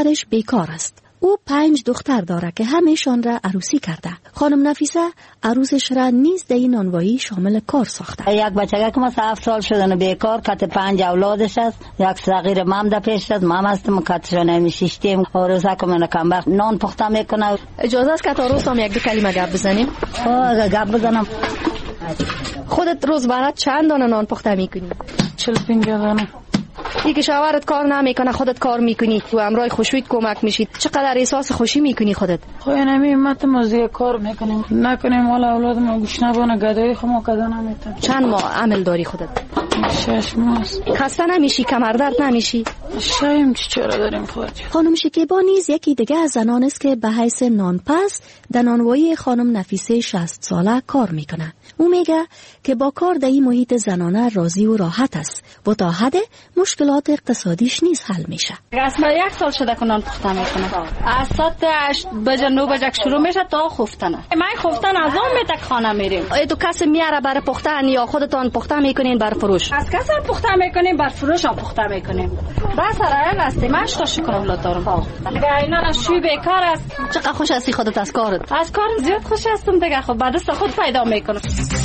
شوهرش بیکار است. او 5 دختر داره که همه‌شان را عروسی کرده. خانم نفیسه عروسش را نیز در این نانوایی شامل کار ساخته. یک بچه که مثلا 7 سال شدن بیکار، کت 5 اولادش است. یک صغیر مام ده پیش است، مام هستم کتشون نمیشیشتیم. عروسه که من کم وقت نان پخته میکنه. اجازه است که تا عروس هم یک دو کلمه گپ بزنیم؟ گپ بزنم. خودت روز برات چند دانه نان پخته میکنی؟ 45 دانه. ای که شوهرت کار نمیکنه خودت کار میکنی و همراه خوشویت کمک میشید، چقدر احساس خوشی میکنی خودت؟ خو نمیمت مزه کار میکنیم، نکنیم حالا اولاد ما گوش نبانه گدایی خو کدا نمیتون. چند ماه عمل داری خودت؟ 6 ماه. خسته نمیشی؟ کمر درد نمیشی؟ شایم چرا داریم خودت. خانم شکیبا نیز یکی دیگه از زنان است که به حیث نانپس در نانوایی خانم نفیسه 60 ساله کار میکنه. او میگه که با کار در این محیط زنانه راضی و راحت است و تا حد مشکلات اقتصادیش نیز حل میشه. اصلا 1 سال شده که نان پخته میکنه. از ساعت 8 بجه 9 بجه شروع میشه تا خفتنه. من خفتن از اون میتک خانه میریم. تو کسی میاره برای پختن یا خودتان پخته میکنین بر فروش؟ از کسی پخته میکنیم بر فروش هم پخته میکنیم. بس رایان هستیم. من تا شکر اولاد دارم. دیگه اینا شوی بیکار است. چقدر خوش هستی خودت از کارت؟ از کارم زیاد خوش هستم دیگه. خب بعد از خود پیدا میکنم.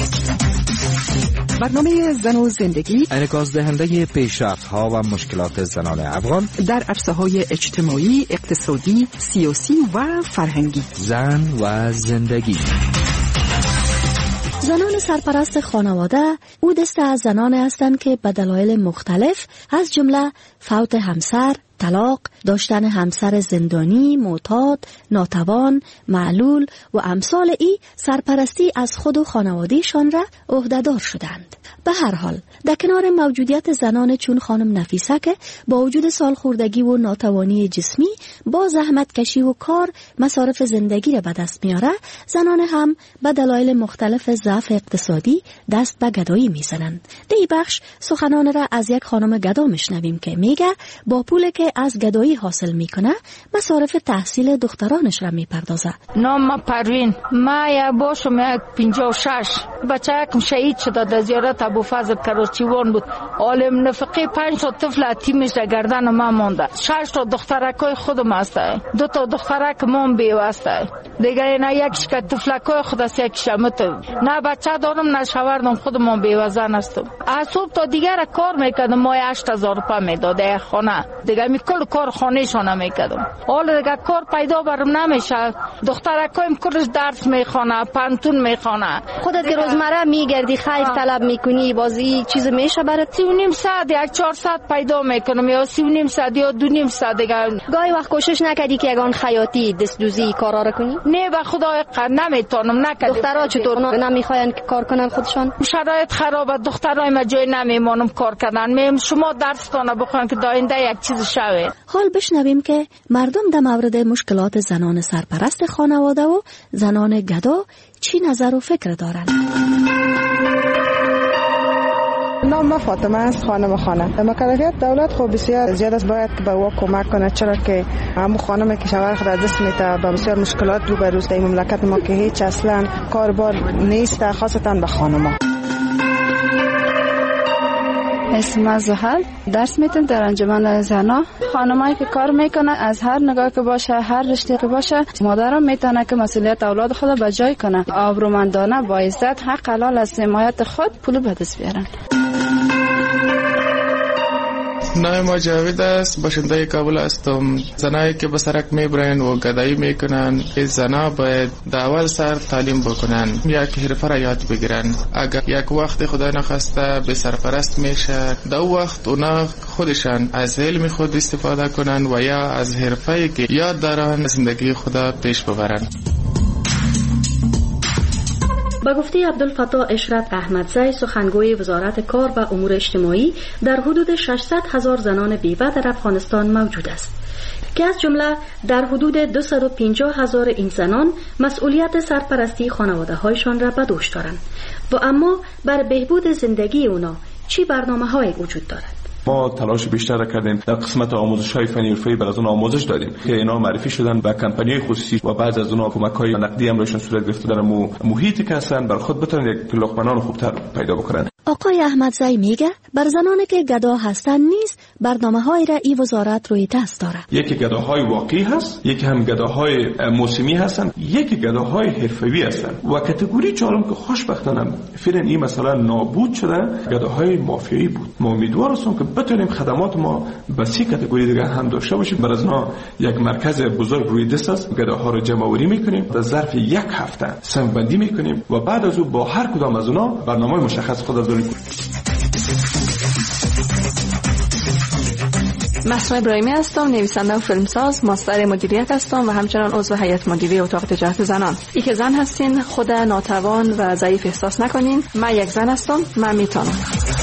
برنامه زن و زندگی انعکاس دهنده پیشرفت‌ها و مشکلات زنان افغان در عرصه‌های اجتماعی، اقتصادی، سیاسی و فرهنگی. زن و زندگی. زنان سرپرست خانواده او دسته از زنان هستند که به دلایل مختلف از جمله فوت همسر، طلاق، داشتن همسر زندانی، معتاد، ناتوان، معلول و امثال ای سرپرستی از خود و خانوادهشان را عهدهدار شدند. به هر حال در کنار موجودیت زنان چون خانم نفیسه که با وجود سالخوردگی و ناتوانی جسمی با زحمت کشی و کار مصارف زندگی را به دست میاره، زنان هم به دلایل مختلف ضعف اقتصادی دست به گدایی میزنند. در این بخش سخنان را از یک خانم گدا میشنویم که میگه با پول که از گدایی حاصل میکنه مصارف تحصیل دخترانش را میپردازه. نام پروین، ما یا باشم 56 بچه کم شهید شده در زیارت ابوفضل کراچیوان بود. عالم نفقه 5 تا طفل یتیمش در گردن ما مونده. 6 تا دخترکای خودم هسته، 2 تا دخترک مام بیوسته. دیگه نه یکیش که طفلکای خود است یکیش مت. نه بچه دارم نه شوهر دارم، خودم بیوزن هستم. از صبح تا دیگر کار میکردم، ما 8000 روپیه میداده خانه. دیگه می کل کار خانه‌شون میکردم. حالا دیگه کار پیدا برم نمیشه. دخترکایم کلش درس میخونه، پانتون میخونه. خودت که روزمره میگردی خیر طلب میکنی، بازی چیز میشه برات؟ 3.5 ساعت یا 4 ساعت پیدا میکنم، یا 3.5 ساعت یا 2.5 ساعت دیگه. گاهی وقت کوشش نکردی که یگان خیاطی دستدوزی کارا رو کنی؟ نه به خدای نمیتونم نکردم. دخترها چطور نمیخواین که کار کنن خودشان؟ شرایط خرابه، دخترای ما جای نمیمونم کار کردن. میم شما درستانه بخوان که داینده یک چیز شوه. حال بشنویم که مردم در مورد مشکلات زنان سرپرست خانواده و زنان گدا چی نظر و فکر دارند. نام ما فاطمه است، خانم خانه. مکلفیت دولت خب بسیار زیاد است، باید که به او کمک کنه، چرا که همون خانمی که شوهر خود از دست میده با بسیار مشکلات روبروست در مملکت ما که هیچ اصلا کاربار نیست، خاصتا به خانم‌ها. اسم زحل درس میتن در انجمن زنا. خانمایی که کار میکنه از هر نگاه که باشه، هر رشته که باشه، مادرم میتونه که مسئولیت اولاد خود به جای کنه، آبرومندانه با عزت حق حلال از حمایت خود پول به دست بیارن. نام ما جاوید است، باشنده کابل هستم. زنایی که به سرک میبرن و گدایی میکنن، این زنا باید در اول سر تعلیم بکنن، یک حرفه را یاد بگیرن. اگر یک وقت خدا نخواسته به سرپرست میشه، در وقت اونا خودشان از علم خود استفاده کنن و یا از حرفه‌ای که یاد دارن زندگی خدا پیش ببرن. با گفته عبدالفتاح اشرت احمدزی، سخنگوی وزارت کار و امور اجتماعی، در حدود 600,000 زنان بیوه در افغانستان موجود است که از جمله در حدود 250,000 این زنان مسئولیت سرپرستی خانواده هایشان را به دوش دارند و اما بر بهبود زندگی اونا چی برنامه های وجود دارد؟ ما تلاش بیشتر کردیم در قسمت آموزش‌های فنی حرفه‌ای بر از اون آموزش دادیم که اینا معرفی شدن به کمپانی‌های خصوصی و بعضی از اونها کمک‌های نقدی هم روشون صورت گرفته در محیطی که هستن بر خود بتونن یک لقمه‌نان خوبتر پیدا بکنن. آقای احمدزی میگه بر زنانی که گدا هستن نیز برنامه‌های را این وزارت روی دست داره. یکی گداهای واقعی هست، یکی هم گداهای موسمی هستن، یکی گداهای حرفه‌ای هستن و کاتگوری چهارم که خوشبختانه فعلا این مثلا نابود شده گداهای مافیایی بود. ما امیدوار هستیم که بتونیم خدمات ما به سی کاتگوری دیگه هم داشته باشیم. بر از ما یک مرکز بزرگ روی دست است، گداها رو جمع آوری می‌کنیم، در ظرف یک هفته صنف‌بندی می‌کنیم و بعد از اون با هر کدام از اونها برنامه مشخص خود از مسرور ابراهیمی هستم، نویسنده و فیلمساز، ماستر مدیریت هستم و همچنان عضو هیئت مدیره اتاق تجارت زنان. ای که زن هستین خود ناتوان و ضعیف احساس نکنین. من یک زن هستم، من میتونم.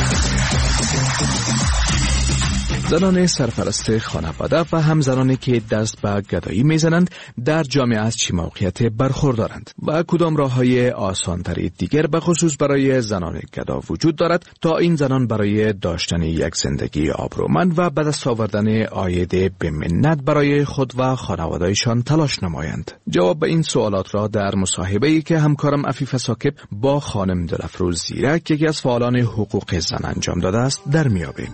زنان سرپرست خانواده و هم زنانی که دست به گدایی میزنند در جامعه از چه موقعیت برخوردارند و کدام راه‌های آسان‌تری دیگر به خصوص برای زنان گدا وجود دارد تا این زنان برای داشتن یک زندگی آبرومند و به دست آوردن عاید به منت برای خود و خانواده‌شان تلاش نمایند. جواب به این سوالات را در مصاحبه‌ای که همکارم عفیف ساکب با خانم دلفروز زیرک یکی از فعالان حقوق زن انجام داده است در میابیم.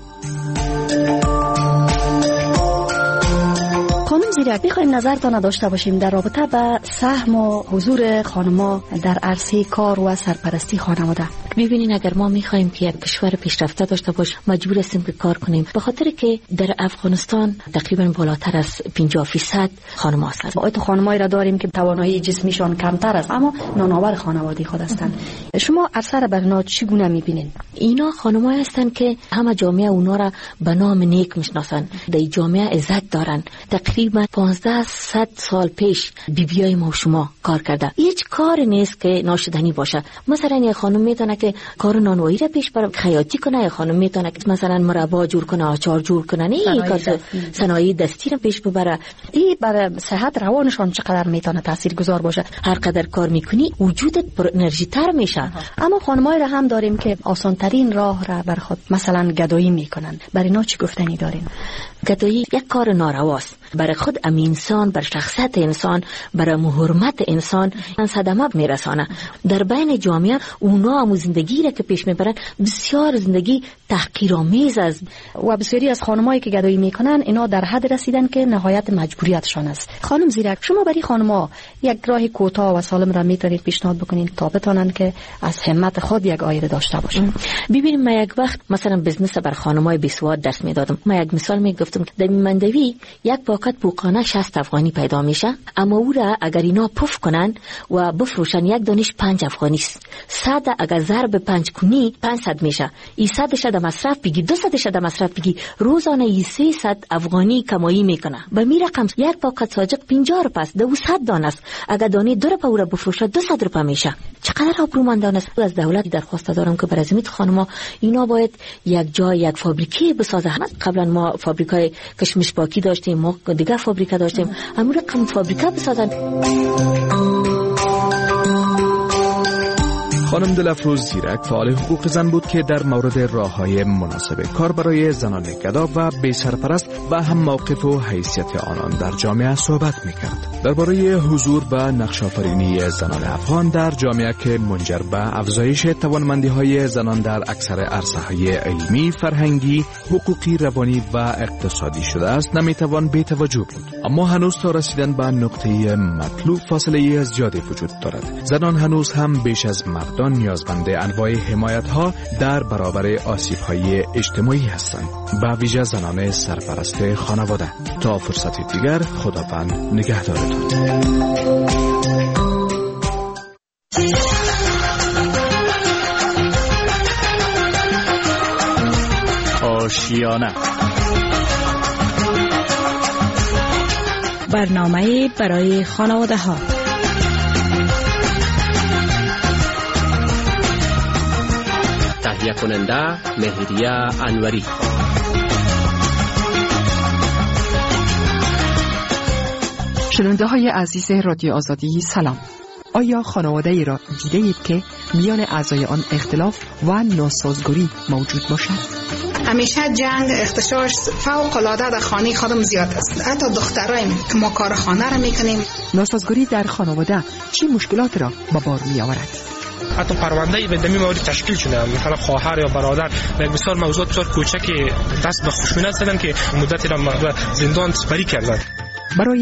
خانم زیرک، می‌خوایم نظرتان داشته باشیم در رابطه با سهم و حضور خانم‌ها در عرصه کار و سرپرستی خانواده. ببینین اگر ما می‌خوایم که یک کشور پیشرفته داشته باشه مجبور هستیم که کار کنیم، به خاطر که در افغانستان تقریبا بالاتر از 50% خانم‌ها هستند. ما خانمایی را داریم که توانایی جسمیشان کمتر است اما نانآور خانواده خود هستند. شما اثر بر اینا چگونه می‌بینید؟ اینا خانم‌ها هستند که همه جامعه اونا را به نام نیک می‌شناسند، در جامعه عزت دارن. تقریبا 1500 سال پیش بیبیای ما و شما کار کرده. هیچ کار نیست که ناشدنی باشه. مثلا یک خانم میتونه که کار نانوایی را پیش بره، خیاطی کنه، یک خانم میتونه که مثلا مربا جور کنه، آچار جور کنه، این کار صنایع دستی را پیش ببره. این برای صحت روانشان چقدر میتونه تاثیرگذار باشه. هر قدر کار میکنی وجودت پر انرژی تر میشه. اما خانمایی را هم داریم که آسان ترین راه را بر خود مثلا گدایی میکنن. برای اینا چی گفتنی دارین؟ گدایی یک کار نارواست. برای خود انسان، بر شخصیت انسان، برای حرمت انسان صدمه میرسانه. در بین جامعه اونا هم زندگی را که پیش میبرن بسیار زندگی تحقیرآمیز است و بسیاری از خانمایی که گدایی میکنن اینا در حد رسیدن که نهایت مجبوریتشان است. خانم زیرک، شما برای خانم‌ها یک راه کوتاه و سالم را میتونید پیشنهاد بکنید تا بتونن که از همت خود یک عاید داشته باشن؟ ببینید، من یک وقت مثلا بزنس بر خانم‌های بیسواد درس میدادم. من یک مثال میگفتم که در مندوی یک پاکت بوقانه 60 افغانی پیدا میشه، اما او را اگر اینا پف کنن و بفروشن یک دانش 5 افغانی است. 100 اگر ضرب 5 کنی 500 میشه. این 100 شده مصرف بگی، 200 شده مصرف بگی، روزانه 300 افغانی کمایی میکنه. به می رقم یک پاکت ساجق 50 روپیه است، 200 دانه است. اگر دانه 2 روپیه او را بفروشه 200 روپیه میشه. چقدر آبرومندانه است. از دولت درخواست دارم که برای خانم‌ها اینا باید یک جای یک فابریکه بسازه. قبلا ما فابریکای کشمش باکی داشتیم، ما دیگه فابریکه داشتیم، امروز کم فابریکه بسازن. خانم دلفروز زیرک فعال حقوق زن بود که در مورد راه‌های مناسب کار برای زنان گدا و بی سرپرست و هم موقف و حیثیت آنان در جامعه صحبت می‌کرد. درباره حضور و نقش‌آفرینی زنان افغان در جامعه که منجر به افزایش توانمندی‌های زنان در اکثر عرصه‌های علمی، فرهنگی، حقوقی، روانی و اقتصادی شده است، نمی‌توان بی توجه بود. اما هنوز تا رسیدن به نقطه مطلوب فاصله زیادی وجود دارد. زنان هنوز هم بیش از مردان نیازمند انواع حمایت‌ها در برابر آسیب‌های اجتماعی هستند، به ویژه زنان سرپرست خانواده. تا فرصت دیگر، خداوند نگهدارتان. آشیانه، برنامه برای خانواده ها. تهیه کننده مهریه انوری. شنونده های عزیز رادیو آزادی، سلام. آیا خانواده ای را دیده اید که میان اعضای آن اختلاف و ناسازگاری موجود باشد؟ همیشه جنگ اختشاش فوق العاده در خانه خودم زیاد است. حتی دخترایم که ما کار خانه را میکنیم. ناسازگاری در خانواده چه مشکلات را به بار می آورد؟ حتی پرونده به دمی موارد تشکیل شده، مثلا خواهر یا برادر یک بسیار موضوعات بسیار کوچک دست به خشونت زدن که مدتی را زندان سپری کردند. برای